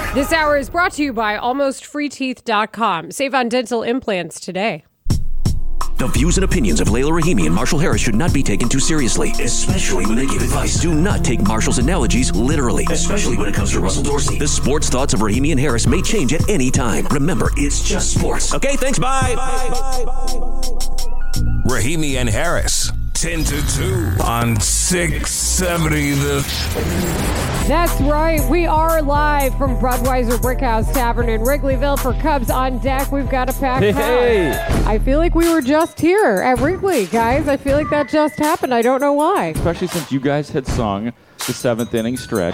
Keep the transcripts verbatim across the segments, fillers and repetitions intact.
This hour is brought to you by almost free teeth dot com. Save on dental implants today. The views and opinions of Layla Rahimi and Marshall Harris should not be taken too seriously, especially when they give advice. Do not take Marshall's analogies literally, especially when it comes to Russell Dorsey. The sports thoughts of Rahimi and Harris may change at any time. Remember, it's just sports. Okay, thanks, bye. bye, bye, bye, bye. Rahimi and Harris, ten to two on six seventy The... That's right. We are live from Budweiser Brickhouse Tavern in Wrigleyville for Cubs on Deck. We've got a packed hey. house. I feel like we were just here at Wrigley, guys. I feel like that just happened. I don't know why. Especially since you guys had sung the seventh inning stretch.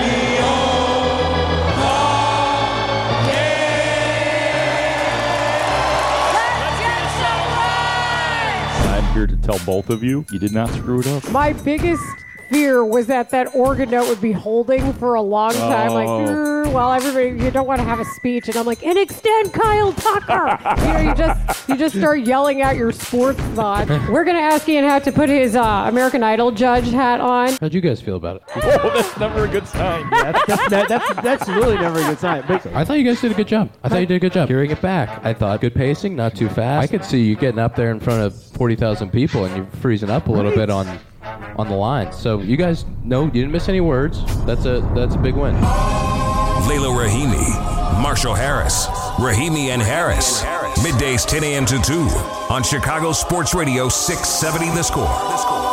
I'm here to tell both of you, you did not screw it up. My biggest fear was that that organ note would be holding for a long time. Oh. Like, well, everybody, you don't want to have a speech. And I'm like, and extend Kyle Tucker. you know, you just you just start yelling out your sports thought. We're going to ask Ian how to put his uh, American Idol judge hat on. How'd you guys feel about it? Oh, that's never a good sign. that's, that's, that, that's, that's really never a good sign. But I thought you guys did a good job. I thought you did a good job. Carrying it back. I thought good pacing, not too fast. I could see you getting up there in front of forty thousand people and you're freezing up a little right. bit on on the line. So you guys know you didn't miss any words. That's a that's a big win. Layla Rahimi, Marshall Harris, Rahimi and Harris. Middays ten a.m. to two on Chicago Sports Radio six seventy The Score.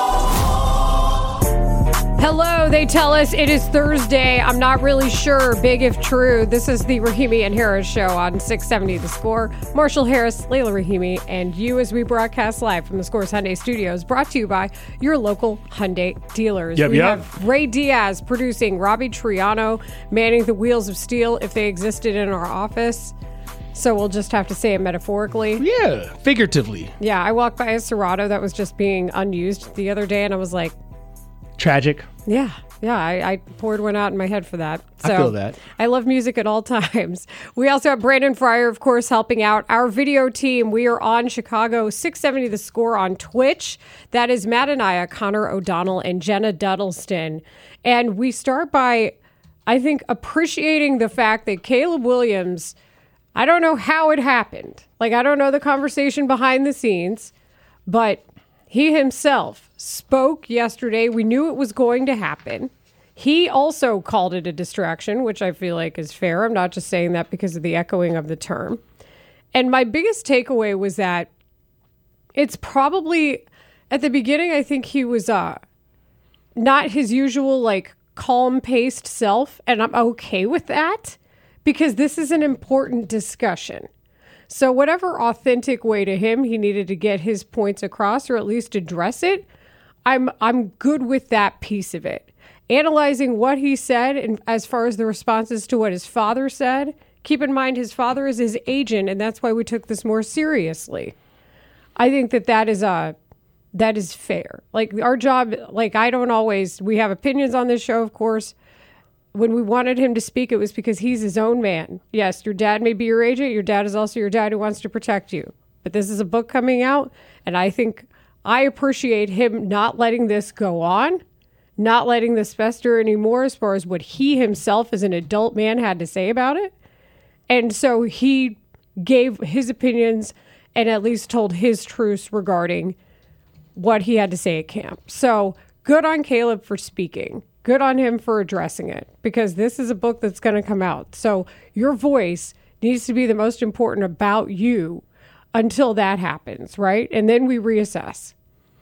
Hello, they tell us it is Thursday. I'm not really sure, big if true. This is the Rahimi and Harris show on six seventy The Score. Marshall Harris, Layla Rahimi, and you as we broadcast live from the Scores Hyundai Studios, brought to you by your local Hyundai dealers. Yep, we yep. have Ray Diaz producing, Robbie Triano manning the wheels of steel if they existed in our office. So we'll just have to say it metaphorically. yeah, figuratively. Yeah, I walked by a Serato that was just being unused the other day, and I was like, Tragic. Yeah, yeah, I, I poured one out in my head for that. So I feel that. I love music at all times. We also have Brandon Fryer, of course, helping out our video team. We are on Chicago six seventy The Score on Twitch. That is Matt Anaya, Connor O'Donnell, and Jenna Duddleston. And we start by, I think, appreciating the fact that Caleb Williams, I don't know how it happened. Like, I don't know the conversation behind the scenes, but he himself spoke yesterday. We knew it was going to happen. He also called it a distraction, which I feel like is fair. I'm not just saying that because of the echoing of the term. And my biggest takeaway was that it's probably, at the beginning, I think he was uh, not his usual, like, calm-paced self, and I'm okay with that because this is an important discussion. So whatever authentic way to him he needed to get his points across or at least address it, I'm I'm good with that piece of it. Analyzing what he said and as far as the responses to what his father said, keep in mind his father is his agent and that's why we took this more seriously. I think that that is a that is fair. Like our job, like I don't always, we have opinions on this show, of course. When we wanted him to speak, it was because he's his own man. Yes, your dad may be your agent. Your dad is also your dad who wants to protect you. But this is a book coming out, and I think I appreciate him not letting this go on, not letting this fester anymore as far as what he himself as an adult man had to say about it. And so he gave his opinions and at least told his truths regarding what he had to say at camp. So good on Caleb for speaking. Good on him for addressing it because this is a book that's going to come out. So your voice needs to be the most important about you until that happens, right? And then we reassess.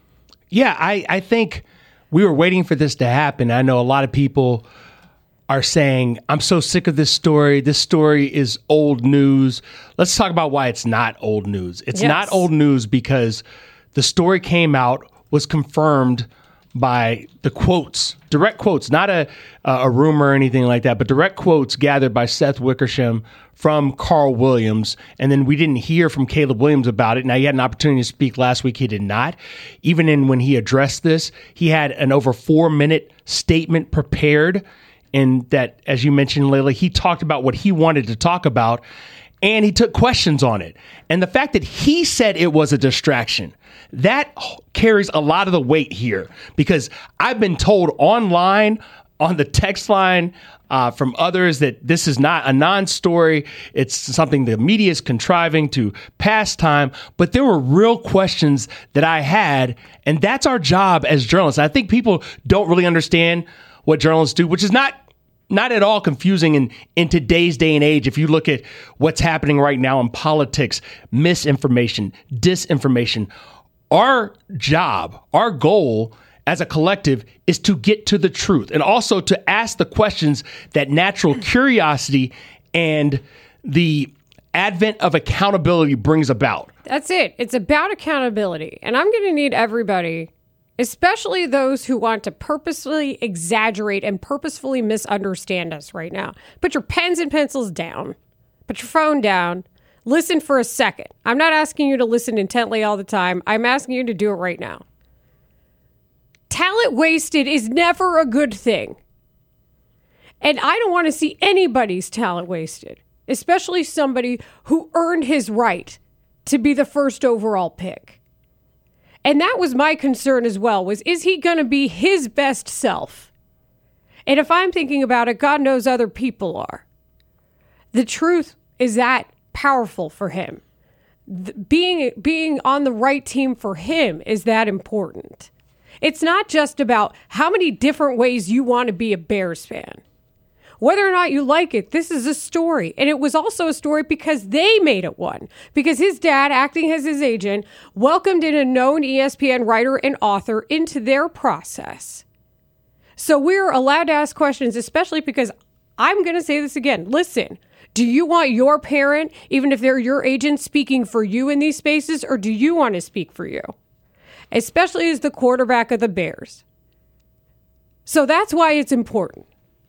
Yeah, I, I think we were waiting for this to happen. I know a lot of people are saying, I'm so sick of this story. This story is old news. Let's talk about why it's not old news. It's Yes. not old news because the story came out, was confirmed by the quotes, direct quotes, not a a rumor or anything like that, but direct quotes gathered by Seth Wickersham from Carl Williams. And then we didn't hear from Caleb Williams about it. Now, he had an opportunity to speak last week. He did not. Even in when he addressed this, he had an over four minute statement prepared. And that, as you mentioned, Layla, he talked about what he wanted to talk about. And he took questions on it. And the fact that he said it was a distraction, that carries a lot of the weight here because I've been told online on the text line uh, from others that this is not a non-story. It's something the media is contriving to pass time. But there were real questions that I had, and that's our job as journalists. I think people don't really understand what journalists do, which is not not at all confusing in, in today's day and age. If you look at what's happening right now in politics, misinformation, disinformation, our job, our goal as a collective is to get to the truth and also to ask the questions that natural curiosity and the advent of accountability brings about. That's it. It's about accountability. And I'm going to need everybody, especially those who want to purposefully exaggerate and purposefully misunderstand us right now. Put your pens and pencils down. Put your phone down. Listen for a second. I'm not asking you to listen intently all the time. I'm asking you to do it right now. Talent wasted is never a good thing. And I don't want to see anybody's talent wasted, especially somebody who earned his right to be the first overall pick. And that was my concern as well, was is he going to be his best self? And if I'm thinking about it, God knows other people are. The truth is that powerful for him. The, being being on the right team for him is that important. It's not just about how many different ways you want to be a Bears fan. Whether or not you like it, this is a story. And it was also a story because they made it one. Because his dad, acting as his agent, welcomed in a known E S P N writer and author into their process. So we're allowed to ask questions, especially because I'm going to say this again. Listen, do you want your parent, even if they're your agent, speaking for you in these spaces, or do you want to speak for you? Especially as the quarterback of the Bears. So that's why it's important.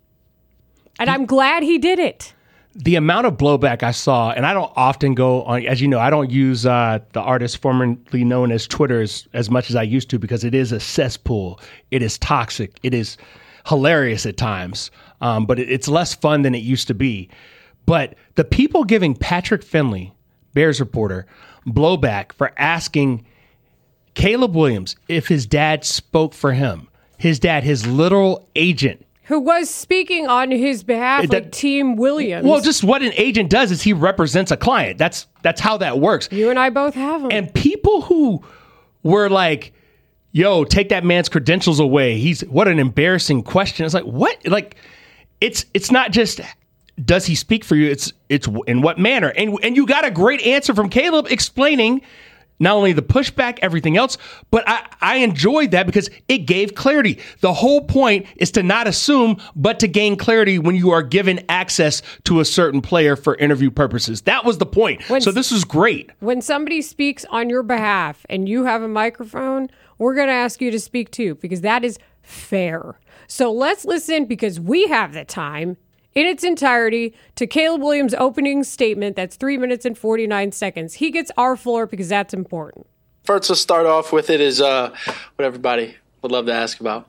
And I'm glad he did it. The amount of blowback I saw, and I don't often go on, as you know, I don't use uh, the artist formerly known as Twitter as, as much as I used to because it is a cesspool. It is toxic. It is hilarious at times, um, but it, it's less fun than it used to be. But the people giving Patrick Finley, Bears reporter, blowback for asking Caleb Williams if his dad spoke for him, his dad, his literal agent, who was speaking on his behalf, that, like Team Williams. Well, just what an agent does is he represents a client. That's that's how that works. You and I both have them. And people who were like, yo, take that man's credentials away. He's what an embarrassing question. It's like, what? Like, it's it's not just does he speak for you? It's it's in what manner? And and you got a great answer from Caleb explaining not only the pushback, everything else, but I, I enjoyed that because it gave clarity. The whole point is to not assume, but to gain clarity when you are given access to a certain player for interview purposes. That was the point. When, so this is great. When somebody speaks on your behalf and you have a microphone, we're going to ask you to speak too, because that is fair. So let's listen, because we have the time, in its entirety, to Caleb Williams' opening statement. That's three minutes and forty-nine seconds. He gets our floor because that's important. First, to start off with it is uh, what everybody would love to ask about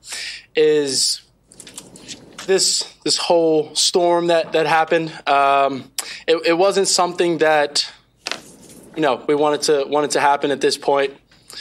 is this this whole storm that that happened. Um, it, it wasn't something that you know we wanted to wanted to happen at this point.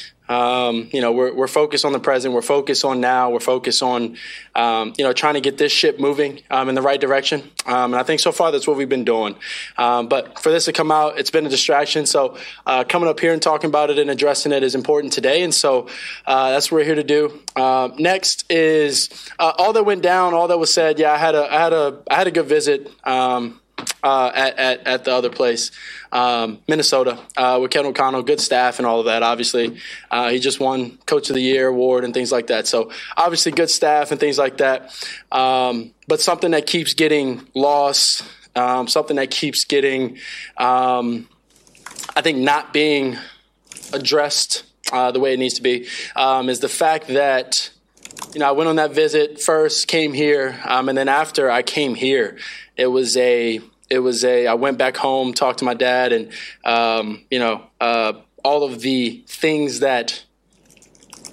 Um, you know, we're we're focused on the present. We're focused on now. We're focused on, um, you know, trying to get this ship moving um, in the right direction. Um, and I think so far that's what we've been doing. Um, but for this to come out, it's been a distraction. So uh, coming up here and talking about it and addressing it is important today. And so uh, that's what we're here to do. Uh, next is uh, all that went down, all that was said. Yeah, I had a I had a I had a good visit. Um, Uh, at, at, at the other place, um, Minnesota, uh, with Ken O'Connell, good staff and all of that. Obviously, uh, he just won Coach of the Year award and things like that. So obviously good staff and things like that. Um, but something that keeps getting lost, um, something that keeps getting, um, I think, not being addressed uh, the way it needs to be, um, is the fact that, you know, I went on that visit first, came here, um, and then after I came here, it was a, it was a, I went back home, talked to my dad, and, um, you know, uh, all of the things that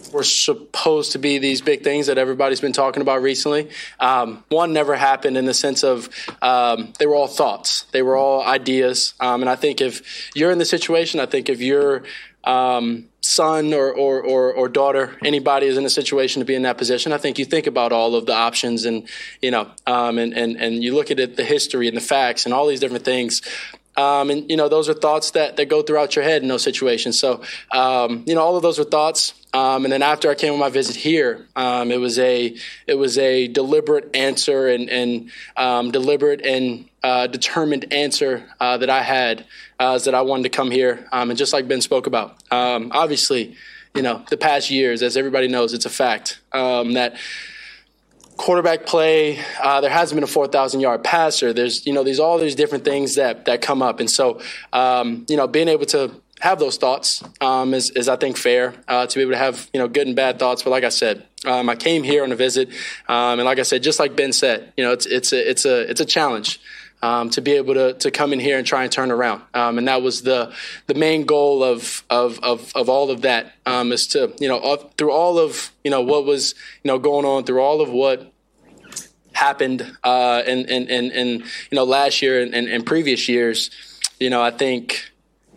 were supposed to be these big things that everybody's been talking about recently. Um, one never happened in the sense of um, they were all thoughts. They were all ideas. Um, and I think if you're in the situation, I think if you're um, son or, or, or, or daughter, anybody is in a situation to be in that position, I think you think about all of the options and, you know, um, and, and, and you look at it, the history and the facts and all these different things. Um, and, you know, those are thoughts that, that go throughout your head in those situations. So, um, you know, all of those were thoughts. Um, and then after I came on my visit here, um, it was a it was a deliberate answer and, and um, deliberate and uh, determined answer uh, that I had uh, is that I wanted to come here. Um, and just like Ben spoke about, um, obviously, you know, the past years, as everybody knows, it's a fact um, that quarterback play, uh, there hasn't been a four thousand yard passer. There's, you know, there's all these different things that, that come up. And so, um, you know, being able to have those thoughts um, is, is, I think, fair uh, to be able to have, you know, good and bad thoughts. But like I said, um, I came here on a visit. Um, and like I said, just like Ben said, you know, it's, it's a, it's a, it's a challenge. Um, to be able to, to come in here and try and turn around. Um, and that was the the main goal of of, of, of all of that um, is to, you know, uh, through all of, you know, what was, you know, going on, through all of what happened uh, in, in, in, in, you know, last year and, and, and previous years, you know, I think,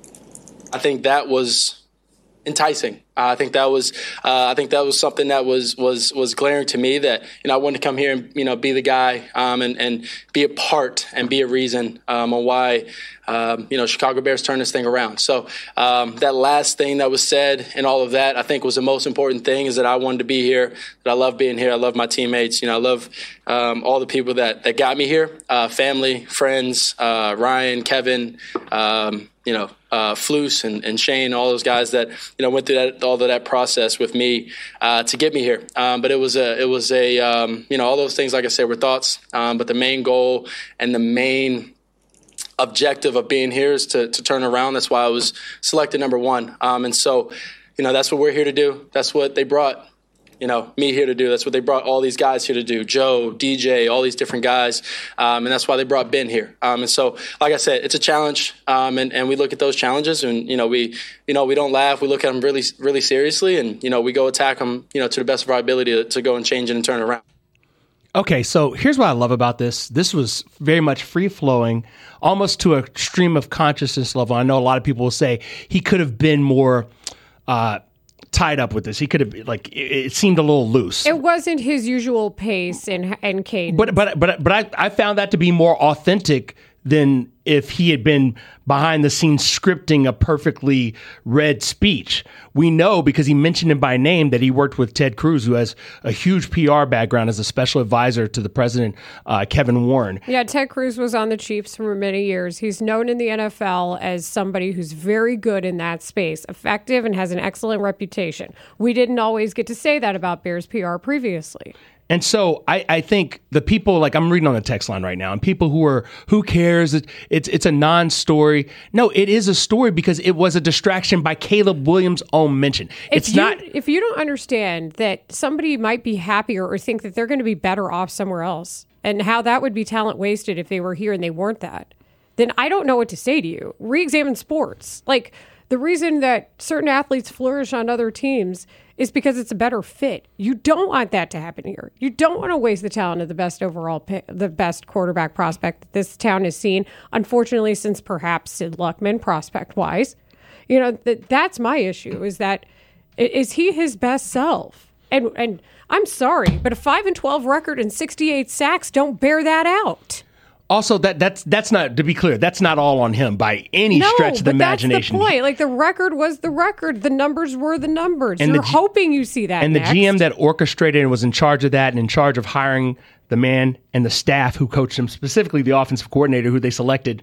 I think that was enticing. Uh, I think that was, uh, I think that was something that was, was, was glaring to me that, you know, I wanted to come here and, you know, be the guy um, and, and be a part and be a reason um, on why, um, you know, Chicago Bears turn this thing around. So um, that last thing that was said and all of that, I think was the most important thing is that I wanted to be here, that I love being here. I love my teammates. You know, I love um, all the people that, that got me here, uh, family, friends, uh, Ryan, Kevin, um, you know, uh, Flus and, and Shane, all those guys that, you know, went through that, all of that process with me uh, to get me here. Um, but it was a, it was a, um, you know, all those things, like I said, were thoughts. Um, but the main goal and the main objective of being here is to, to turn around. That's why I was selected number one. Um, and so, you know, that's what we're here to do. That's what they brought, you know, me here to do. That's what they brought all these guys here to do. Joe, D J, all these different guys. Um, and that's why they brought Ben here. Um, and so, like I said, it's a challenge. Um, and, and we look at those challenges and, you know, we, you know, we don't laugh. We look at them really, really seriously. And, you know, we go attack them, you know, to the best of our ability to, to go and change it and turn it around. Okay, so here's what I love about this. This was very much free-flowing, almost to a stream of consciousness level. I know a lot of people will say he could have been more uh, tied up with this. He could have, like, it, it seemed a little loose. It wasn't his usual pace and and cadence. But but but but I, I found that to be more authentic than if he had been behind the scenes scripting a perfectly read speech. We know because he mentioned him by name that he worked with Ted Cruz, who has a huge P R background as a special advisor to the president, uh, Kevin Warren. Yeah, Ted Cruz was on the Chiefs for many years. He's known in the N F L as somebody who's very good in that space, effective, and has an excellent reputation. We didn't always get to say that about Bears P R previously. And so I, I think the people, like I'm reading on the text line right now, and people who are, who cares? It, it's it's a non-story. No, it is a story because it was a distraction by Caleb Williams' own mention. It's if you, not. If you don't understand that somebody might be happier or think that they're going to be better off somewhere else, and how that would be talent wasted if they were here and they weren't that, then I don't know what to say to you. Re-examine sports. Like, the reason that certain athletes flourish on other teams is because it's a better fit. You don't want that to happen here. You don't want to waste the talent of the best overall pick, the best quarterback prospect that this town has seen. Unfortunately, since perhaps Sid Luckman, prospect-wise, you know, that that's my issue. Is that is he his best self? And and I'm sorry, but a five and twelve record and sixty-eight sacks don't bear that out. Also, that that's that's not, to be clear, that's not all on him by any no, stretch of the but imagination. That's the point. Like, the record was the record. The numbers were the numbers. And You're the G- hoping you see that And next. the G M that orchestrated and was in charge of that and in charge of hiring the man and the staff who coached him, specifically the offensive coordinator who they selected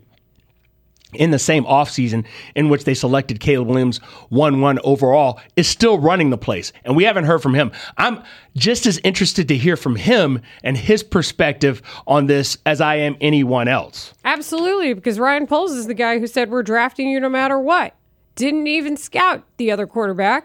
in the same offseason in which they selected Caleb Williams one one overall, is still running the place. And we haven't heard from him. I'm just as interested to hear from him and his perspective on this as I am anyone else. Absolutely, because Ryan Poles is the guy who said we're drafting you no matter what. Didn't even scout the other quarterbacks.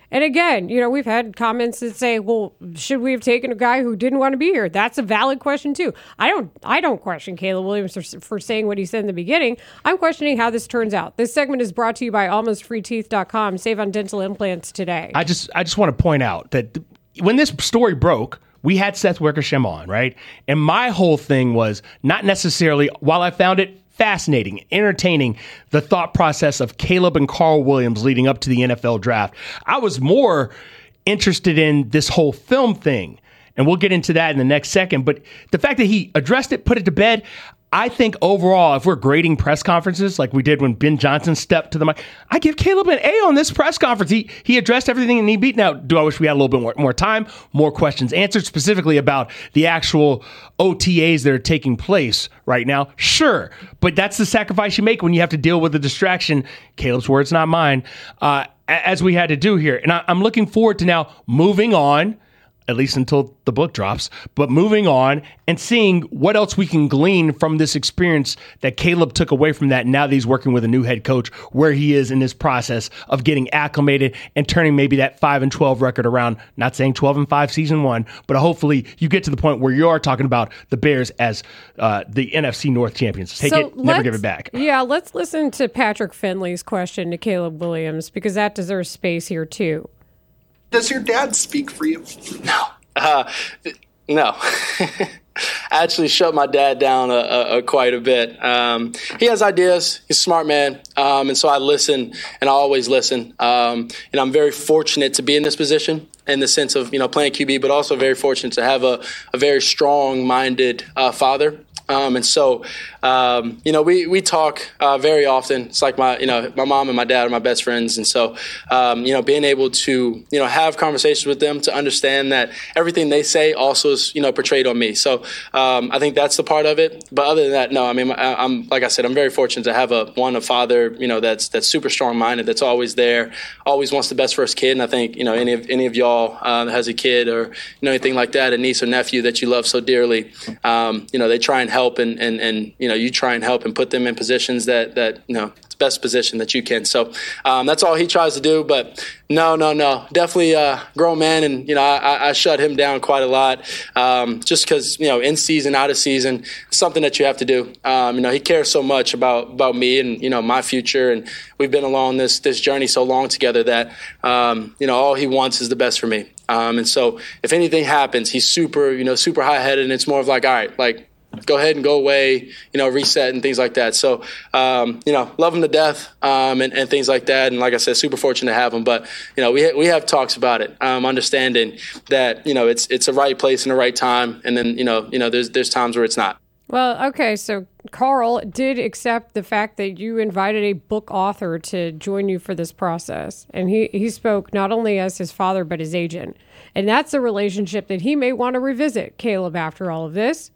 And again, you know, we've had comments that say, well, should we have taken a guy who didn't want to be here? That's a valid question too. I don't I don't question Caleb Williams for, for saying what he said in the beginning. I'm questioning how this turns out. This segment is brought to you by almost free teeth dot com. Save on dental implants today. I just I just want to point out that th- when this story broke, we had Seth Wickersham on, right? And my whole thing was not necessarily, while I found it fascinating, entertaining, the thought process of Caleb and Carl Williams leading up to the N F L draft, I was more interested in this whole film thing. And we'll get into that in the next second. But the fact that he addressed it, put it to bed, I think overall, if we're grading press conferences like we did when Ben Johnson stepped to the mic, I give Caleb an A on this press conference. He he addressed everything in need beat. Now, do I wish we had a little bit more, more time, more questions answered specifically about the actual O T As that are taking place right now? Sure. But that's the sacrifice you make when you have to deal with the distraction. Caleb's words, not mine, uh, as we had to do here. And I, I'm looking forward to now moving on, at least until the book drops, but moving on and seeing what else we can glean from this experience that Caleb took away from that. Now that he's working with a new head coach, where he is in this process of getting acclimated and turning maybe that five and twelve record around. Not saying twelve and five season one, but hopefully you get to the point where you are talking about the Bears as uh, the N F C North champions. Take so it, never give it back. Yeah, let's listen to Patrick Finley's question to Caleb Williams, because that deserves space here too. Does your dad speak for you? No. Uh, no. I actually shut my dad down a, a, a quite a bit. Um, he has ideas. He's a smart man. Um, and so I listen, and I always listen. Um, and I'm very fortunate to be in this position in the sense of, you know, playing Q B, but also very fortunate to have a, a very strong-minded uh, father. Um, and so, um, you know, we, we talk uh, very often. It's like my, you know, my mom and my dad are my best friends. And so, um, you know, being able to, you know, have conversations with them to understand that everything they say also is, you know, portrayed on me. So um, I think that's the part of it. But other than that, no, I mean, I, I'm, like I said, I'm very fortunate to have a, one, a father, you know, that's, that's super strong minded, that's always there, always wants the best for his kid. And I think, you know, any of, any of y'all uh, that has a kid or, you know, anything like that, a niece or nephew that you love so dearly, um, you know, they try and help and, and, and, you know, you try and help and put them in positions that, that, you know, it's the best position that you can. So um, that's all he tries to do. But no, no, no, definitely a grown man. And, you know, I, I shut him down quite a lot um, just because, you know, in season, out of season, it's something that you have to do. Um, you know, he cares so much about, about me and, you know, my future. And we've been along this, this journey so long together that, um, you know, all he wants is the best for me. Um, and so if anything happens, he's super, you know, super high headed. And it's more of like, all right, like, go ahead and go away, you know, reset and things like that. So, um, you know, love him to death um, and, and things like that. And like I said, super fortunate to have him. But, you know, we ha- we have talks about it, um, understanding that, you know, it's it's a right place and a right time. And then, you know, you know, there's there's times where it's not. Well, okay, so Carl did accept the fact that you invited a book author to join you for this process. And he, he spoke not only as his father, but his agent. And that's a relationship that he may want to revisit, Caleb, after all of this.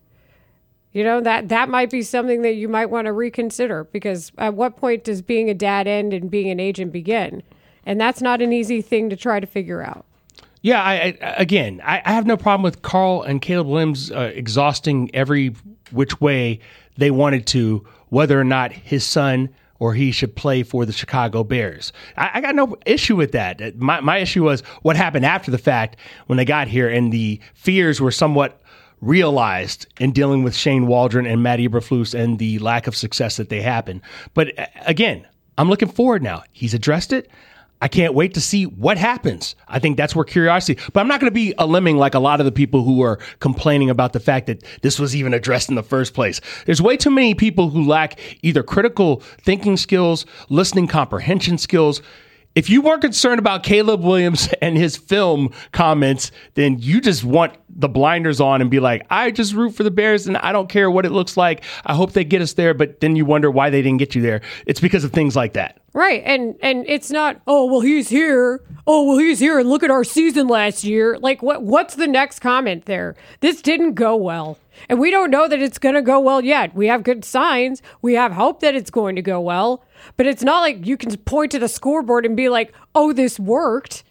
You know, that, that might be something that you might want to reconsider, because at what point does being a dad end and being an agent begin? And that's not an easy thing to try to figure out. Yeah, I, I again, I, I have no problem with Carl and Caleb Williams uh, exhausting every which way they wanted to, whether or not his son or he should play for the Chicago Bears. I, I got no issue with that. My, my issue was what happened after the fact when they got here, and the fears were somewhat realized in dealing with Shane Waldron and Matt Eberflus and the lack of success that they happened. But again, I'm looking forward now. He's addressed it. I can't wait to see what happens. I think that's where curiosity, but I'm not going to be a lemming like a lot of the people who are complaining about the fact that this was even addressed in the first place. There's way too many people who lack either critical thinking skills, listening comprehension skills. If you weren't concerned about Caleb Williams and his film comments, then you just want the blinders on and be like, I just root for the Bears and I don't care what it looks like. I hope they get us there. But then you wonder why they didn't get you there. It's because of things like that. Right. And and it's not, oh, well, he's here. Oh, well, he's here. And look at our season last year. Like, what? what's the next comment there? This didn't go well. And we don't know that it's going to go well yet. We have good signs. We have hope that it's going to go well. But it's not like you can point to the scoreboard and be like, oh, this worked.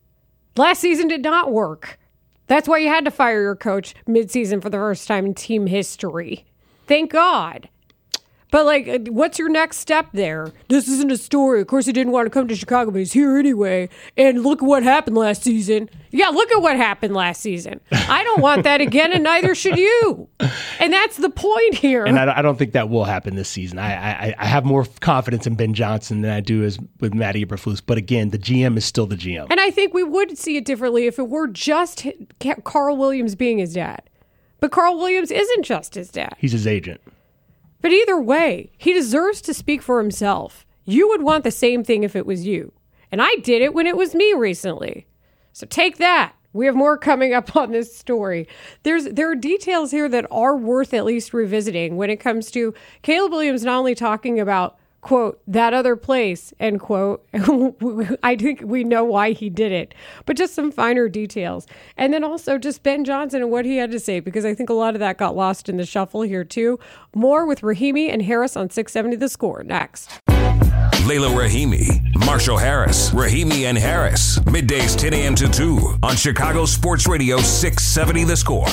Last season did not work. That's why you had to fire your coach midseason for the first time in team history. Thank God. But, like, what's your next step there? This isn't a story. Of course, he didn't want to come to Chicago, but he's here anyway. And look at what happened last season. Yeah, look at what happened last season. I don't want that again, and neither should you. And that's the point here. And I, I don't think that will happen this season. I, I, I have more confidence in Ben Johnson than I do as with Matty Eberflus. But again, the G M is still the G M. And I think we would see it differently if it were just Carl Williams being his dad. But Carl Williams isn't just his dad. He's his agent. But either way, he deserves to speak for himself. You would want the same thing if it was you. And I did it when it was me recently. So take that. We have more coming up on this story. There's There are details here that are worth at least revisiting when it comes to Caleb Williams not only talking about, quote, that other place, end quote. I think we know why he did it, but just some finer details. And then also just Ben Johnson and what he had to say, because I think a lot of that got lost in the shuffle here too. More with Rahimi and Harris on six seventy The Score next. Layla Rahimi, Marshall Harris, Rahimi and Harris. Middays ten a.m. to two on Chicago Sports Radio six seventy The Score.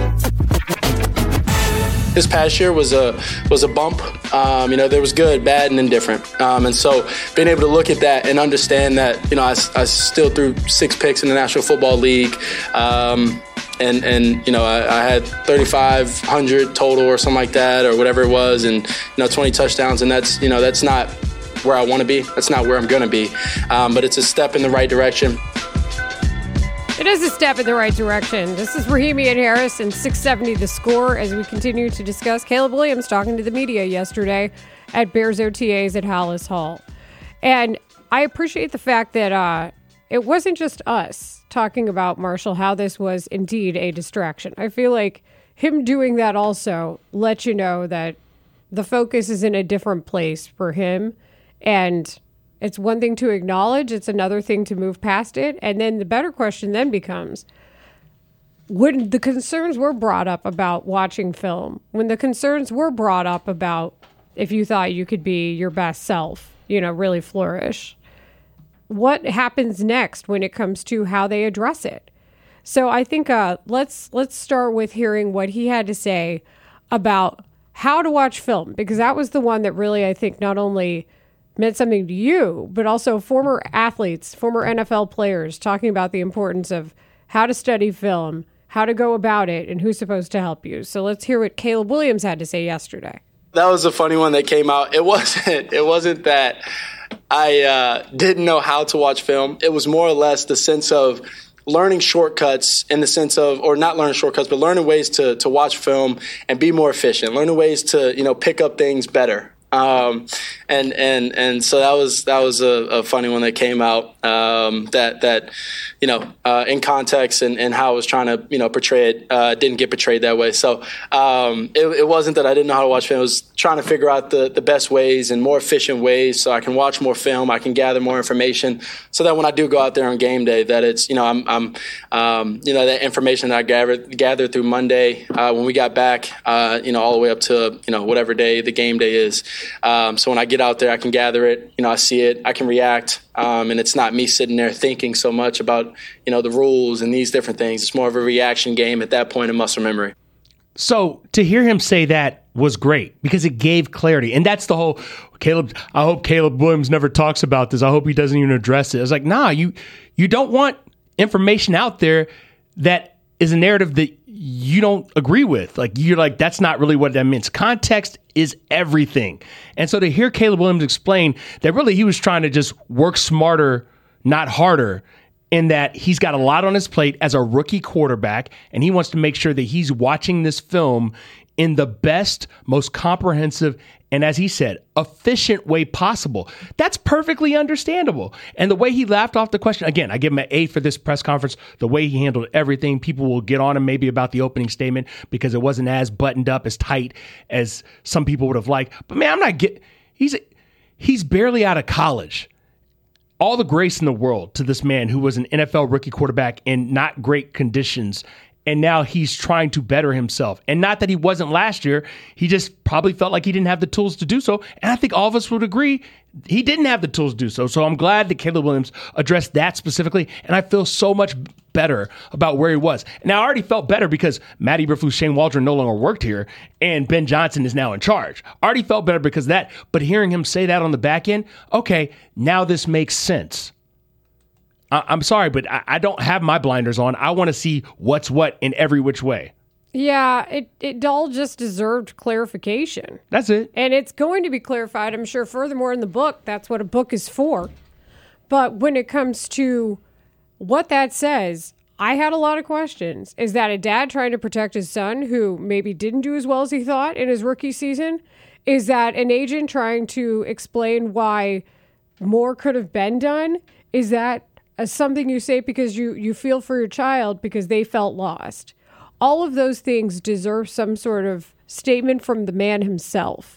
This past year was a was a bump. Um, you know, there was good, bad, and indifferent. Um, and so being able to look at that and understand that, you know, I, I still threw six picks in the National Football League. Um, and, and you know, I, I had thirty-five hundred total or something like that or whatever it was, and, you know, twenty touchdowns. And that's, you know, that's not where I want to be. That's not where I'm going to be. Um, but it's a step in the right direction. It is a step in the right direction. This is Rahimi and Harris and six seventy The Score as we continue to discuss Caleb Williams talking to the media yesterday at Bears O T As at Hallis Hall. And I appreciate the fact that uh, it wasn't just us talking about, Marshall, how this was indeed a distraction. I feel like him doing that also lets you know that the focus is in a different place for him. And it's one thing to acknowledge, it's another thing to move past it. And then the better question then becomes, when the concerns were brought up about watching film, when the concerns were brought up about if you thought you could be your best self, you know, really flourish, what happens next when it comes to how they address it? So I think uh, let's let's start with hearing what he had to say about how to watch film, because that was the one that really, I think, not only meant something to you, but also former athletes, former N F L players talking about the importance of how to study film, how to go about it, and who's supposed to help you. So let's hear what Caleb Williams had to say yesterday. That was a funny one that came out. It wasn't, it wasn't that I uh, didn't know how to watch film. It was more or less the sense of learning shortcuts in the sense of, or not learning shortcuts, but learning ways to, to watch film and be more efficient, learning ways to, you know, pick up things better. Um, and, and, and so that was, that was a, a funny one that came out, um, that, that, you know, uh, in context and, and how I was trying to, you know, portray it, uh, didn't get portrayed that way. So, um, it, it wasn't that I didn't know how to watch film. It was trying to figure out the, the best ways and more efficient ways so I can watch more film, I can gather more information so that when I do go out there on game day, that it's, you know, I'm, I'm, um, you know, that information that I gathered, gathered through Monday, uh, when we got back, uh, you know, all the way up to, you know, whatever day the game day is. Um, so when I get out there, I can gather it, you know, I see it, I can react, um, and it's not me sitting there thinking so much about, you know, the rules and these different things. It's more of a reaction game at that point in muscle memory. So to hear him say that was great because it gave clarity. And that's the whole Caleb. I hope Caleb Williams never talks about this. I hope he doesn't even address it. I was like, nah, you, you don't want information out there that is a narrative that you don't agree with. Like, you're like, that's not really what that means. Context is everything. And so to hear Caleb Williams explain that really he was trying to just work smarter, not harder, in that he's got a lot on his plate as a rookie quarterback, and he wants to make sure that he's watching this film in the best, most comprehensive, and as he said, efficient way possible. That's perfectly understandable. And the way he laughed off the question, again, I give him an A for this press conference, the way he handled everything. People will get on him maybe about the opening statement because it wasn't as buttoned up, as tight as some people would have liked. But man, I'm not getting, he's, he's barely out of college. All the grace in the world to this man who was an N F L rookie quarterback in not great conditions And now he's trying to better himself. And not that he wasn't last year. He just probably felt like he didn't have the tools to do so. And I think all of us would agree he didn't have the tools to do so. So I'm glad that Caleb Williams addressed that specifically. And I feel so much better about where he was. Now, I already felt better because Matt Eberflus, Shane Waldron no longer worked here, and Ben Johnson is now in charge. I already felt better because of that. But hearing him say that on the back end, okay, now this makes sense. I'm sorry, but I don't have my blinders on. I want to see what's what in every which way. Yeah, it, it all just deserved clarification. That's it. And it's going to be clarified, I'm sure, furthermore in the book. That's what a book is for. But when it comes to what that says, I had a lot of questions. Is that a dad trying to protect his son who maybe didn't do as well as he thought in his rookie season? Is that an agent trying to explain why more could have been done? Is that as something you say because you, you feel for your child because they felt lost? All of those things deserve some sort of statement from the man himself.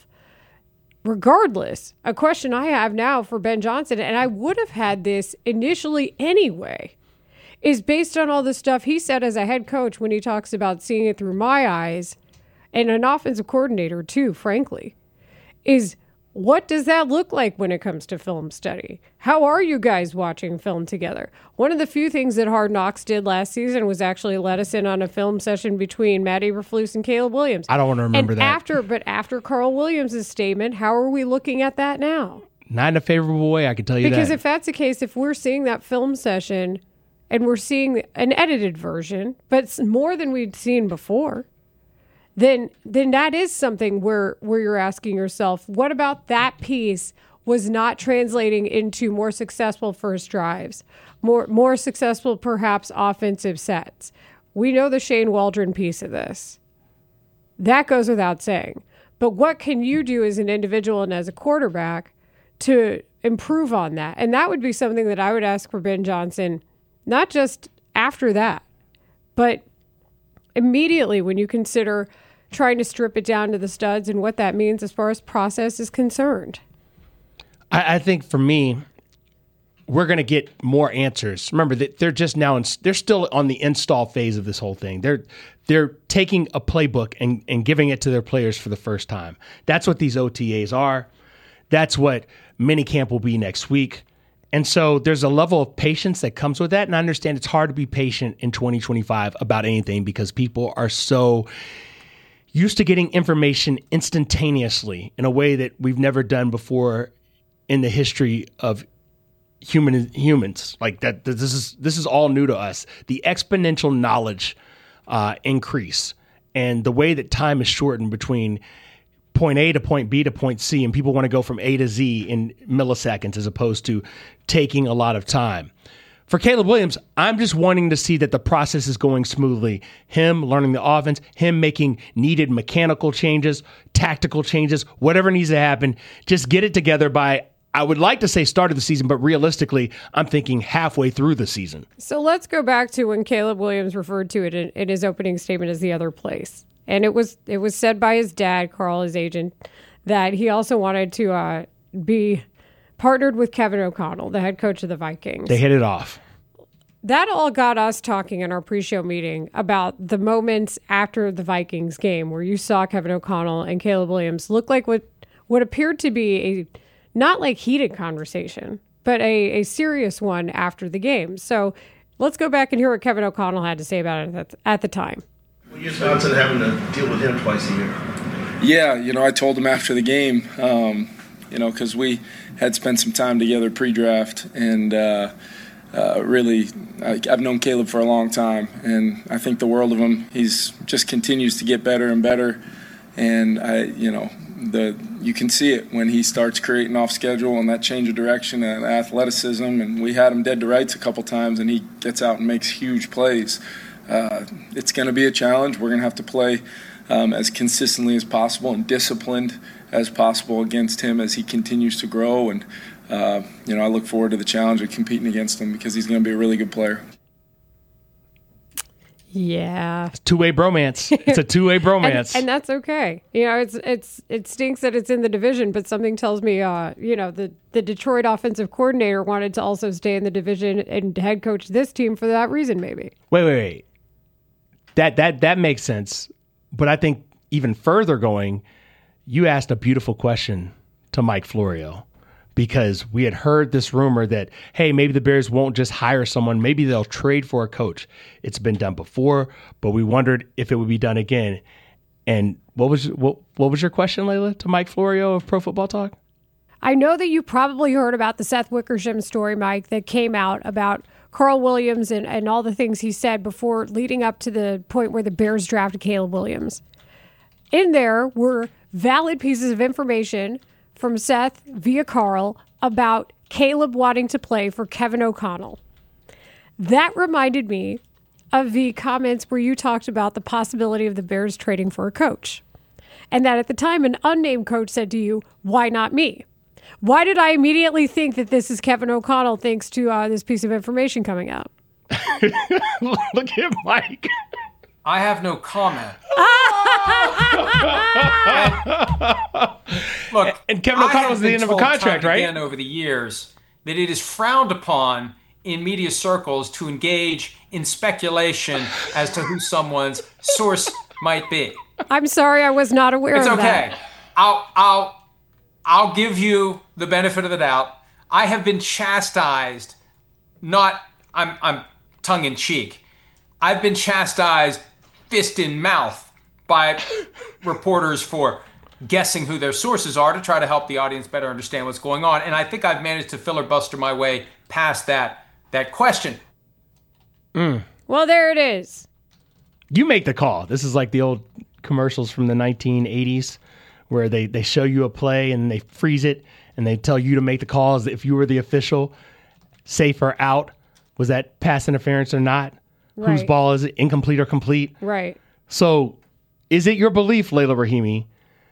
Regardless, a question I have now for Ben Johnson, and I would have had this initially anyway, is based on all the stuff he said as a head coach when he talks about seeing it through my eyes, and an offensive coordinator too, frankly, is what does that look like when it comes to film study? How are you guys watching film together? One of the few things that Hard Knocks did last season was actually let us in on a film session between Matt Eberflus and Caleb Williams. I don't want to remember and that. After, but after Carl Williams' statement, how are we looking at that now? Not in a favorable way, I can tell you because that. Because if that's the case, if we're seeing that film session and we're seeing an edited version, but it's more than we'd seen before, then then that is something where, where you're asking yourself, what about that piece was not translating into more successful first drives, more more successful perhaps offensive sets? We know the Shane Waldron piece of this. That goes without saying. But what can you do as an individual and as a quarterback to improve on that? And that would be something that I would ask for Ben Johnson, not just after that, but immediately when you consider trying to strip it down to the studs and what that means as far as process is concerned. I, I think for me, we're going to get more answers. Remember that they're just now, in, they're still on the install phase of this whole thing. They're they're taking a playbook and, and giving it to their players for the first time. That's what these O T As are. That's what minicamp will be next week. And so there's a level of patience that comes with that. And I understand it's hard to be patient in twenty twenty-five about anything because people are so used to getting information instantaneously in a way that we've never done before in the history of human humans. Like that, this is this is all new to us. The exponential knowledge uh, increase and the way that time is shortened between point A to point B to point C, and people want to go from A to Z in milliseconds as opposed to taking a lot of time. For Caleb Williams, I'm just wanting to see that the process is going smoothly. Him learning the offense, him making needed mechanical changes, tactical changes, whatever needs to happen. Just get it together by, I would like to say start of the season, but realistically, I'm thinking halfway through the season. So let's go back to when Caleb Williams referred to it in, in his opening statement as the other place. And it was it was said by his dad, Carl, his agent, that he also wanted to uh, be partnered with Kevin O'Connell, the head coach of the Vikings. They hit it off. That all got us talking in our pre-show meeting about the moments after the Vikings game where you saw Kevin O'Connell and Caleb Williams look like what, what appeared to be a not like heated conversation, but a, a serious one after the game. So let's go back and hear what Kevin O'Connell had to say about it at, at the time. What are your thoughts on having to deal with him twice a year? Yeah, you know, I told him after the game, um, you know, because we had spent some time together pre-draft, and uh, uh, really, I, I've known Caleb for a long time, and I think the world of him. He's just continues to get better and better, and I, you know, the you can see it when he starts creating off schedule and that change of direction and athleticism. And we had him dead to rights a couple times, and he gets out and makes huge plays. Uh, it's going to be a challenge. We're going to have to play um, as consistently as possible and disciplined as possible against him as he continues to grow. And, uh, you know, I look forward to the challenge of competing against him because he's going to be a really good player. Yeah. Two-way bromance. It's a two-way bromance. and, and that's okay. You know, it's it's it stinks that it's in the division, but something tells me, uh, you know, the, the Detroit offensive coordinator wanted to also stay in the division and head coach this team for that reason, maybe. Wait, wait, wait. that that that makes sense. But I think even further going, you asked a beautiful question to Mike Florio, because we had heard this rumor that, hey, maybe the Bears won't just hire someone. Maybe they'll trade for a coach. It's been done before, but we wondered if it would be done again. And what was what, what was your question, Layla, to Mike Florio of Pro Football Talk? I know that you probably heard about the Seth Wickersham story, Mike, that came out about Carl Williams and, and all the things he said before leading up to the point where the Bears drafted Caleb Williams. In there were valid pieces of information from Seth via Carl about Caleb wanting to play for Kevin O'Connell. That reminded me of the comments where you talked about the possibility of the Bears trading for a coach. And that at the time, an unnamed coach said to you, why not me? Why did I immediately think that this is Kevin O'Connell thanks to uh, this piece of information coming out? Look at Mike. I have no comment. and, look, and Kevin O'Connell was at the end of a contract, right? Again, over the years, that it is frowned upon in media circles to engage in speculation as to who someone's source might be. I'm sorry, I was not aware it's of okay. that. It's okay. I'll I'll I'll give you the benefit of the doubt. I have been chastised, not I'm I'm tongue in cheek. I've been chastised fist in mouth by reporters for guessing who their sources are to try to help the audience better understand what's going on. And I think I've managed to filibuster my way past that that question. Mm. Well, there it is. You make the call. This is like the old commercials from the nineteen eighties where they, they show you a play and they freeze it and they tell you to make the call as if you were the official, safe or out. Was that pass interference or not? Right. Whose ball is it? Incomplete or complete? Right. So is it your belief, Layla Rahimi,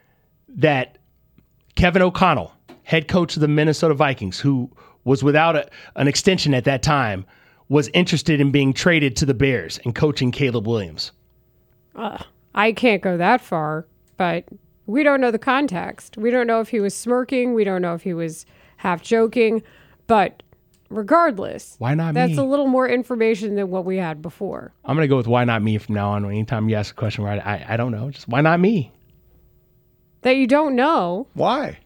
that Kevin O'Connell, head coach of the Minnesota Vikings, who was without a, an extension at that time, was interested in being traded to the Bears and coaching Caleb Williams? Uh, I can't go that far, but we don't know the context. We don't know if he was smirking. We don't know if he was half joking. But regardless, why not that's me? a little more information than what we had before. I'm going to go with why not me from now on. Anytime you ask a question where I, I, I don't know, just why not me? That you don't know. Why?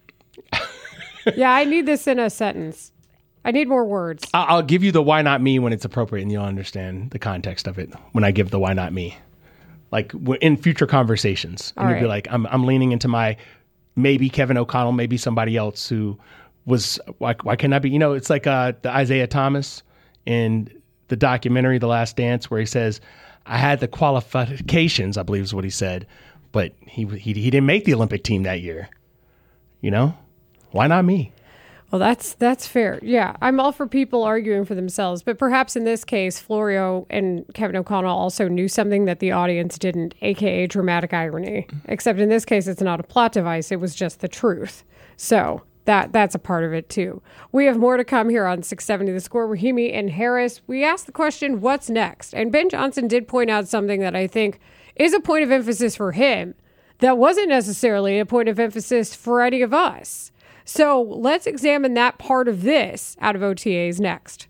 Yeah, I need this in a sentence. I need more words. I'll give you the why not me when it's appropriate and you'll understand the context of it when I give the why not me. Like in future conversations. And All you'll be right. like, I'm I'm leaning into my maybe Kevin O'Connell, maybe somebody else who was, why, why can't I be? You know, it's like uh, the Isaiah Thomas in the documentary The Last Dance where he says, I had the qualifications, I believe is what he said, but he he he didn't make the Olympic team that year. You know? Why not me? Well, that's that's fair. Yeah, I'm all for people arguing for themselves, but perhaps in this case, Florio and Kevin O'Connell also knew something that the audience didn't, a k a dramatic irony. Except in this case, it's not a plot device. It was just the truth. So that that's a part of it, too. We have more to come here on six seventy The Score. Rahimi and Harris, we asked the question, what's next? And Ben Johnson did point out something that I think is a point of emphasis for him that wasn't necessarily a point of emphasis for any of us. So let's examine that part of this out of O T As next.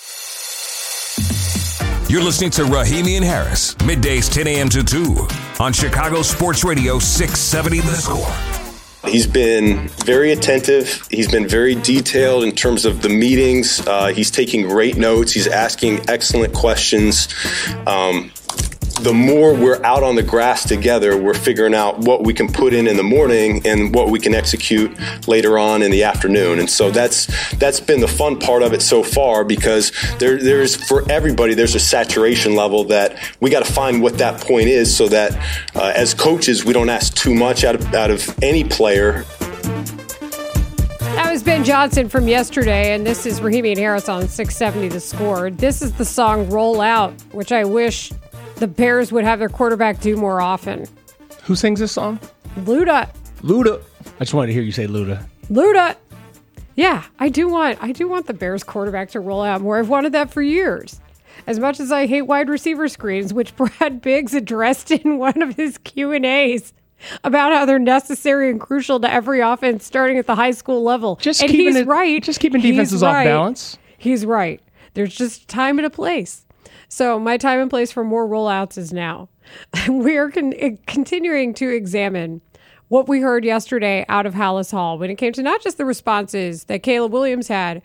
You're listening to Rahimi and Harris, middays ten a.m. to two on Chicago Sports Radio six seventy The Score. He's been very attentive. He's been very detailed in terms of the meetings. Uh, he's taking great notes. He's asking excellent questions. Um, the more we're out on the grass together, we're figuring out what we can put in in the morning and what we can execute later on in the afternoon. And so that's that's been the fun part of it so far, because there there's for everybody there's a saturation level that we got to find what that point is, so that uh, as coaches we don't ask too much out of out of any player. That was Ben Johnson from yesterday, and this is Rahimi and Harris on six seventy The Score. This is the song Roll Out, which I wish the Bears would have their quarterback do more often. Who sings this song? Luda. Luda. I just wanted to hear you say Luda. Luda. Yeah, I do want I do want the Bears quarterback to roll out more. I've wanted that for years. As much as I hate wide receiver screens, which Brad Biggs addressed in one of his Q and A's about how they're necessary and crucial to every offense starting at the high school level. Just and keeping he's it, right. Just keeping He's defenses off right. balance. He's right. There's just time and a place. So my time and place for more rollouts is now. We are con- continuing to examine what we heard yesterday out of Hallis Hall when it came to not just the responses that Caleb Williams had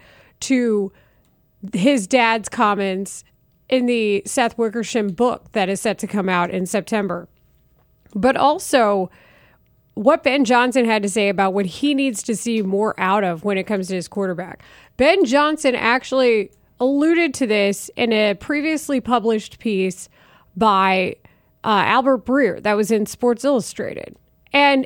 to his dad's comments in the Seth Wickersham book that is set to come out in September, but also what Ben Johnson had to say about what he needs to see more out of when it comes to his quarterback. Ben Johnson actually alluded to this in a previously published piece by uh, Albert Breer that was in Sports Illustrated. And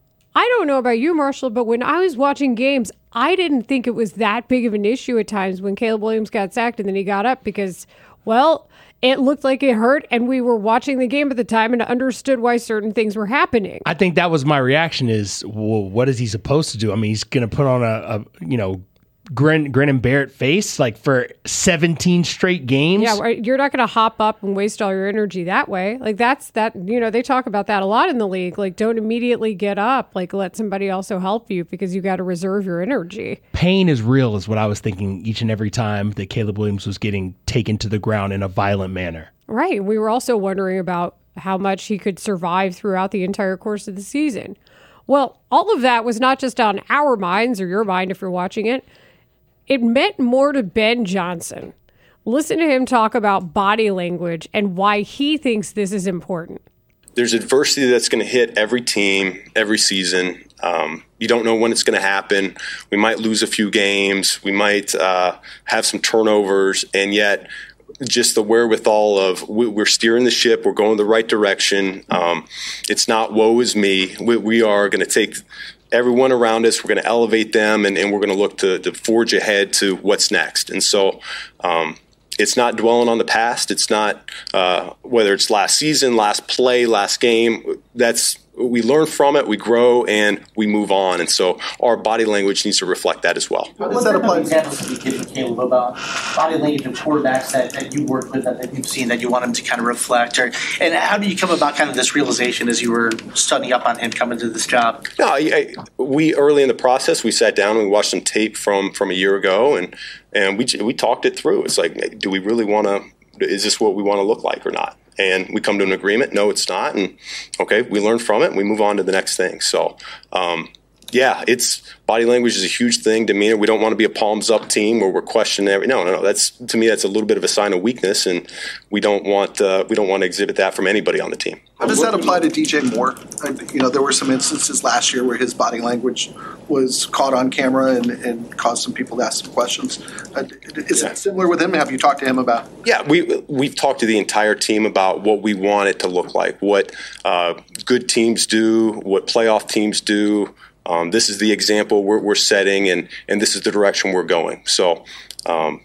I don't know about you, Marshall, but when I was watching games, I didn't think it was that big of an issue at times when Caleb Williams got sacked and then he got up because, well, it looked like it hurt, and we were watching the game at the time and understood why certain things were happening. I think that was my reaction is, well, what is he supposed to do? I mean, he's going to put on a, a, you know, grin, grin and bear it face like for seventeen straight games. Yeah, you're not going to hop up and waste all your energy that way. Like that's that, you know, they talk about that a lot in the league. Like don't immediately get up, like let somebody also help you because you got to reserve your energy. Pain is real is what I was thinking each and every time that Caleb Williams was getting taken to the ground in a violent manner. Right. We were also wondering about how much he could survive throughout the entire course of the season. Well, all of that was not just on our minds or your mind if you're watching it. It meant more to Ben Johnson. Listen to him talk about body language and why he thinks this is important. There's adversity that's going to hit every team, every season. Um, you don't know when it's going to happen. We might lose a few games. We might uh, have some turnovers, and yet just the wherewithal of we're steering the ship, we're going the right direction. Um, it's not woe is me. We, we are going to take everyone around us, we're going to elevate them, and, and we're going to look to, to forge ahead to what's next. And so um, it's not dwelling on the past. It's not uh, whether it's last season, last play, last game. That's we learn from it, we grow, and we move on. And so our body language needs to reflect that as well. What are some examples that you give Caleb about body language of quarterbacks that, that you work with, that, that you've seen, that you want him to kind of reflect? Or, and how do you come about kind of this realization as you were studying up on him coming to this job? No, I, I, we early in the process, we sat down and we watched some tape from, from a year ago, and, and we we talked it through. It's like, do we really want to, is this what we want to look like or not? And we come to an agreement. No, it's not. And okay, we learn from it and we move on to the next thing. So, um, yeah, it's body language is a huge thing. Demeanor. We don't want to be a palms up team where we're questioning every. No, no, no. That's to me, that's a little bit of a sign of weakness, and we don't want uh, we don't want to exhibit that from anybody on the team. How does that apply to D J Moore? You know, there were some instances last year where his body language was caught on camera and, and caused some people to ask some questions. Uh, is yeah. it similar with him? Have you talked to him about? Yeah, we we've talked to the entire team about what we want it to look like, what uh, good teams do, what playoff teams do. Um, this is the example we're, we're setting, and, and this is the direction we're going. So um,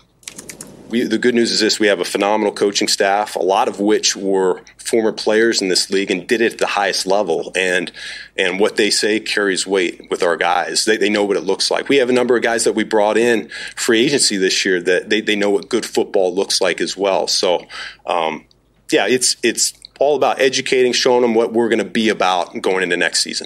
we, the good news is this. We have a phenomenal coaching staff, a lot of which were former players in this league and did it at the highest level. And and what they say carries weight with our guys. They, they know what it looks like. We have a number of guys that we brought in free agency this year that they, they know what good football looks like as well. So, um, yeah, it's it's all about educating, showing them what we're going to be about going into next season.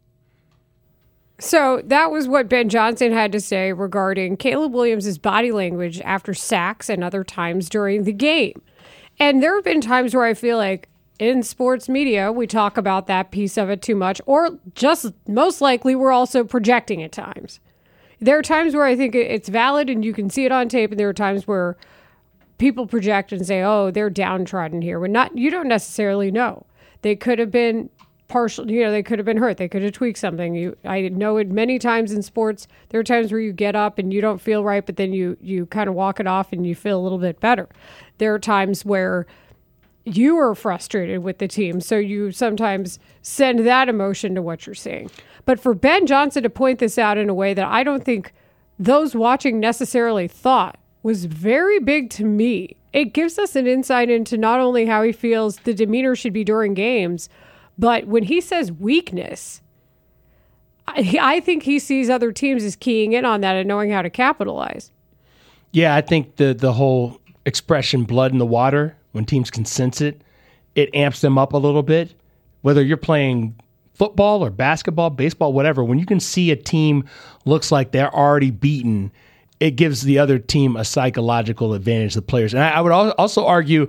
So that was what Ben Johnson had to say regarding Caleb Williams' body language after sacks and other times during the game. And there have been times where I feel like in sports media, we talk about that piece of it too much, or just most likely we're also projecting at times. There are times where I think it's valid and you can see it on tape, and there are times where people project and say, oh, they're downtrodden here. When not, you don't necessarily know. They could have been partial, you know, they could have been hurt. They could have tweaked something. You, I know it many times in sports. There are times where you get up and you don't feel right, but then you you kind of walk it off and you feel a little bit better. There are times where you are frustrated with the team, so you sometimes send that emotion to what you're seeing. But for Ben Johnson to point this out in a way that I don't think those watching necessarily thought was very big to me. It gives us an insight into not only how he feels the demeanor should be during games, but when he says weakness, I, I think he sees other teams as keying in on that and knowing how to capitalize. Yeah, I think the the whole expression blood in the water, when teams can sense it, it amps them up a little bit. Whether you're playing football or basketball, baseball, whatever, when you can see a team looks like they're already beaten, it gives the other team a psychological advantage, the players. And I, I would also argue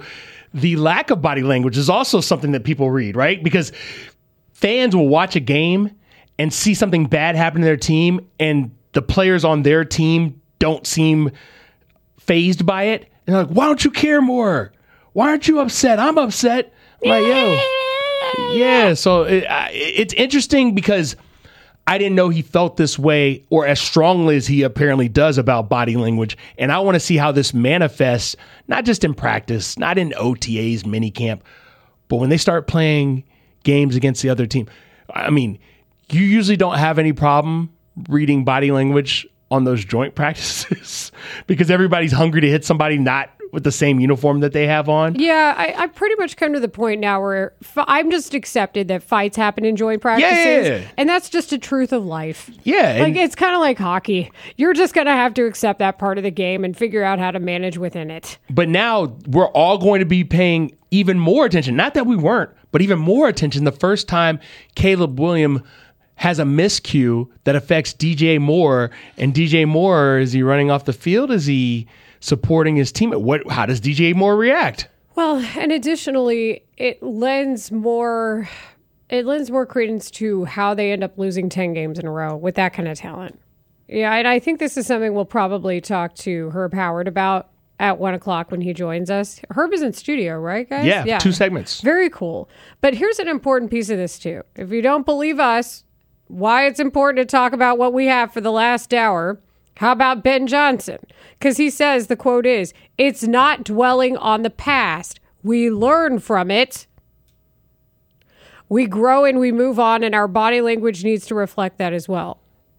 the lack of body language is also something that people read, right? Because fans will watch a game and see something bad happen to their team, and the players on their team don't seem fazed by it. And they're like, why don't you care more? Why aren't you upset? I'm upset. I'm like, yo. Yeah, so it, it's interesting because I didn't know he felt this way or as strongly as he apparently does about body language. And I want to see how this manifests, not just in practice, not in O T As, minicamp, but when they start playing games against the other team. I mean, you usually don't have any problem reading body language on those joint practices because everybody's hungry to hit somebody not with the same uniform that they have on. Yeah, I, I've pretty much come to the point now where f- I'm just accepted that fights happen in joint practices. Yeah. And that's just a truth of life. Yeah. Like, it's kind of like hockey. You're just going to have to accept that part of the game and figure out how to manage within it. But now we're all going to be paying even more attention. Not that we weren't, but even more attention the first time Caleb Williams has a miscue that affects D J Moore. And D J Moore, is he running off the field? Is he supporting his team? What? How does D J Moore react? Well, and additionally, it lends more it lends more credence to how they end up losing ten games in a row with that kind of talent. Yeah, and I think this is something we'll probably talk to Herb Howard about at one o'clock when he joins us. Herb is in studio, right, guys? Yeah, yeah, two segments. Very cool. But here's an important piece of this, too. If you don't believe us, why it's important to talk about what we have for the last hour, how about Ben Johnson? Because he says, the quote is, it's not dwelling on the past. We learn from it. We grow and we move on, and our body language needs to reflect that as well.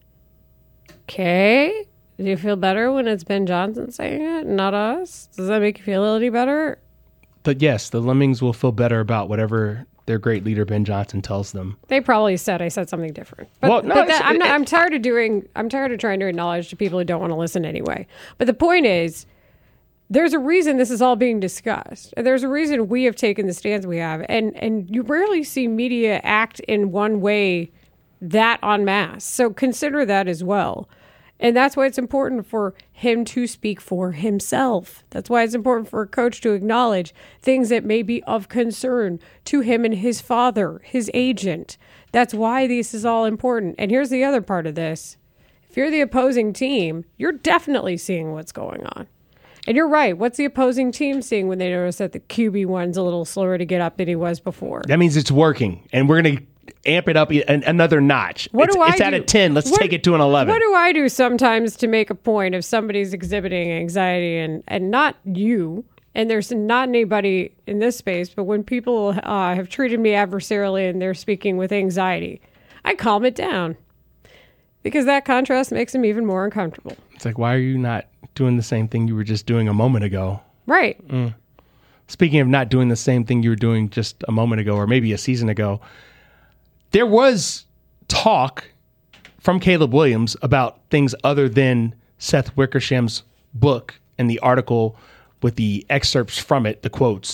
Okay. Do you feel better when it's Ben Johnson saying it, not us? Does that make you feel any better? But yes, the Lemmings will feel better about whatever their great leader Ben Johnson tells them. They probably said I said something different. But, well, no, but that, it, I'm, not, I'm tired of doing. I'm tired of trying to acknowledge to people who don't want to listen anyway. But the point is, there's a reason this is all being discussed. And there's a reason we have taken the stance we have. And and you rarely see media act in one way that en masse. So consider that as well. And that's why it's important for him to speak for himself. That's why it's important for a coach to acknowledge things that may be of concern to him and his father, his agent. That's why this is all important. And here's the other part of this. If you're the opposing team, you're definitely seeing what's going on. And you're right. What's the opposing team seeing when they notice that the Q B one's a little slower to get up than he was before? That means it's working. And we're going to amp it up another notch. What it's do I it's do? at a ten. Let's what, take it to an eleven. What do I do sometimes to make a point if somebody's exhibiting anxiety and, and not you, and there's not anybody in this space, but when people uh, have treated me adversarially and they're speaking with anxiety, I calm it down because that contrast makes them even more uncomfortable. It's like, why are you not doing the same thing you were just doing a moment ago? Right. Mm. Speaking of not doing the same thing you were doing just a moment ago or maybe a season ago, there was talk from Caleb Williams about things other than Seth Wickersham's book and the article with the excerpts from it, the quotes.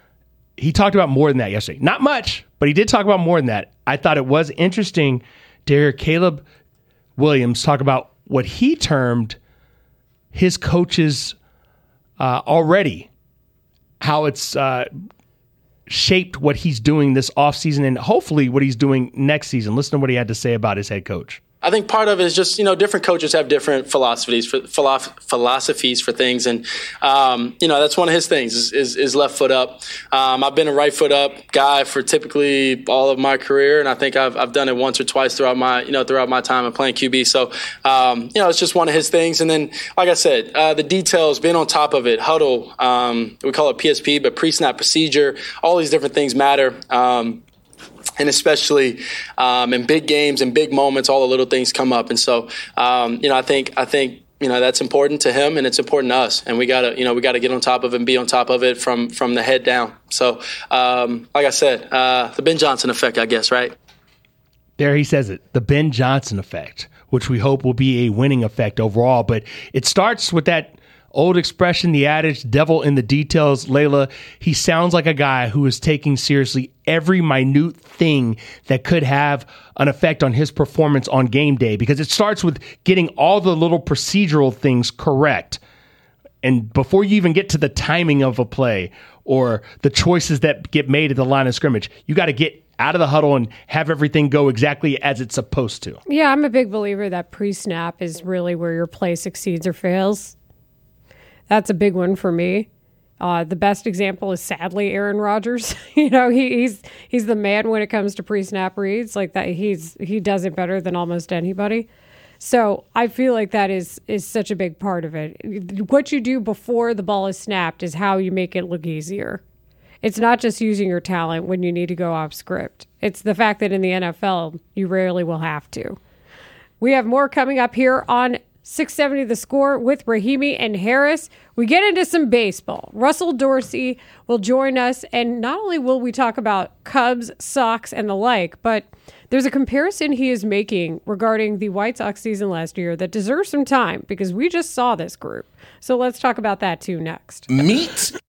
He talked about more than that yesterday. Not much, but he did talk about more than that. I thought it was interesting to hear Caleb Williams talk about what he termed his coaches uh, already, how it's uh, shaped what he's doing this offseason and hopefully what he's doing next season. Listen to what he had to say about his head coach. I think part of it is just, you know, different coaches have different philosophies for philosophies for things. And, um, you know, that's one of his things is, is, is left foot up. Um, I've been a right foot up guy for typically all of my career. And I think I've, I've done it once or twice throughout my, you know, throughout my time of playing Q B. So, um, you know, it's just one of his things. And then, like I said, uh, the details, being on top of it, huddle, um, we call it P S P, but pre-snap procedure, all these different things matter. Um, And especially um, in big games and big moments, all the little things come up. And so, um, you know, I think I think you know that's important to him, and it's important to us. And we gotta, you know, we gotta get on top of it and be on top of it from from the head down. So, um, like I said, uh, the Ben Johnson effect, I guess, right? There he says it, the Ben Johnson effect, which we hope will be a winning effect overall. But it starts with that old expression, the adage, devil in the details. Layla, he sounds like a guy who is taking seriously every minute thing that could have an effect on his performance on game day, because it starts with getting all the little procedural things correct. And before you even get to the timing of a play or the choices that get made at the line of scrimmage. You got to get out of the huddle and have everything go exactly as it's supposed to. Yeah, I'm a big believer that pre-snap is really where your play succeeds or fails. That's a big one for me. Uh, the best example is sadly Aaron Rodgers. you know, he, he's he's the man when it comes to pre-snap reads. Like that, he's he does it better than almost anybody. So I feel like that is is such a big part of it. What you do before the ball is snapped is how you make it look easier. It's not just using your talent when you need to go off script. It's the fact that in the N F L, you rarely will have to. We have more coming up here on six seventy The Score with Rahimi and Harris. We get into some baseball. Russell Dorsey will join us, and not only will we talk about Cubs, Sox, and the like, but there's a comparison he is making regarding the White Sox season last year that deserves some time because we just saw this group. So let's talk about that too next. Meet